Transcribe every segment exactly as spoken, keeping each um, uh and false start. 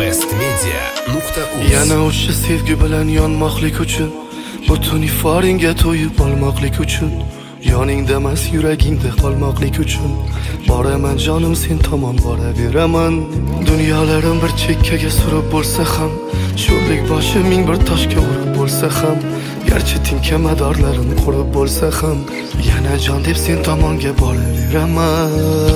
bestmedia nuqta uz. Yana o'sha sevgi bilan yonmoqlik uchun, butun iforingga to'yib olmoqlik uchun, yoningda emas yuragingda qolmoqlik uchun, boraman jonim sen tomon boraveraman. Dunyolarim bir chekkaga surib bo'lsa ham, sho'rlik boshi ming bir toshga urib bo'lsa ham, garchi tinkamadorlarim qurib bo'lsa ham, yana jon deb sen tomonga boraveraman.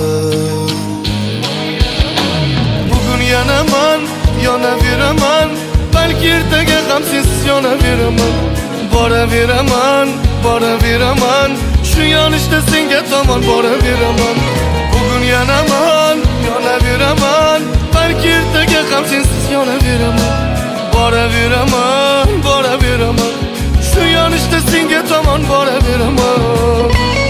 Bugun yana men yonaveraman, balki ertaga ham sensiz yonaveraman. Boraveraman, boraveraman, shu yonishda senga tomon boraveraman. Bugun yana men yonaveraman, balki ertaga ham sensiz yonaveraman. Boraveraman, boraveraman, shu yonishda senga tomon boraveraman.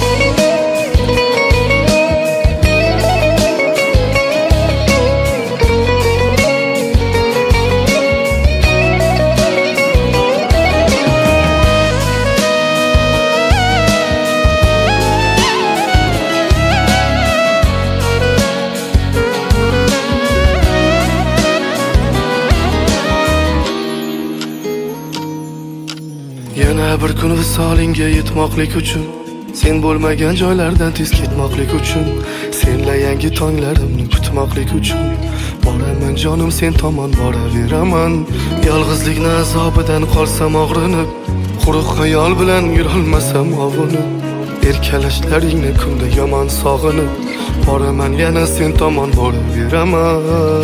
Yana bir kun visolingga yetmoqlik uchun, sen bo'lmagan joylardan tez ketmoqlik uchun, senla yangi tonglarimni kutmoqlik uchun, boraman jonim sen tomon boraveraman. Yolg'izlikni azobidan qolsam og'rinib, quruq xayol bilan yurolmasam ovunib, erkalashlaringni kunda yomon sog'inib, boraman yana sen tomon boraveraman.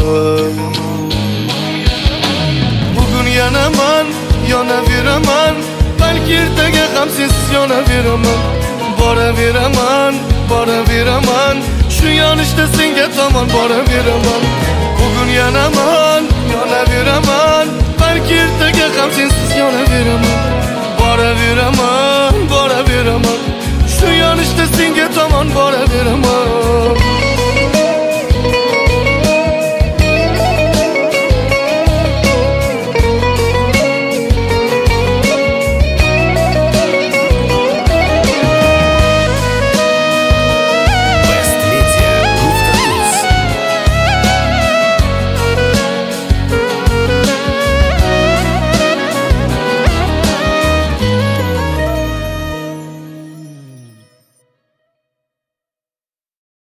Bugun yana men yonaveraman, balki ertaga ham sensiz yonaveraman. Boraveraman, boraveraman, shu yonishda senga tomon boraveraman. Bugun yana men yonaveraman, balki ertaga ham sensiz yonaveraman. Boraveraman, boraveraman, shu yonishda senga tomon boraveraman.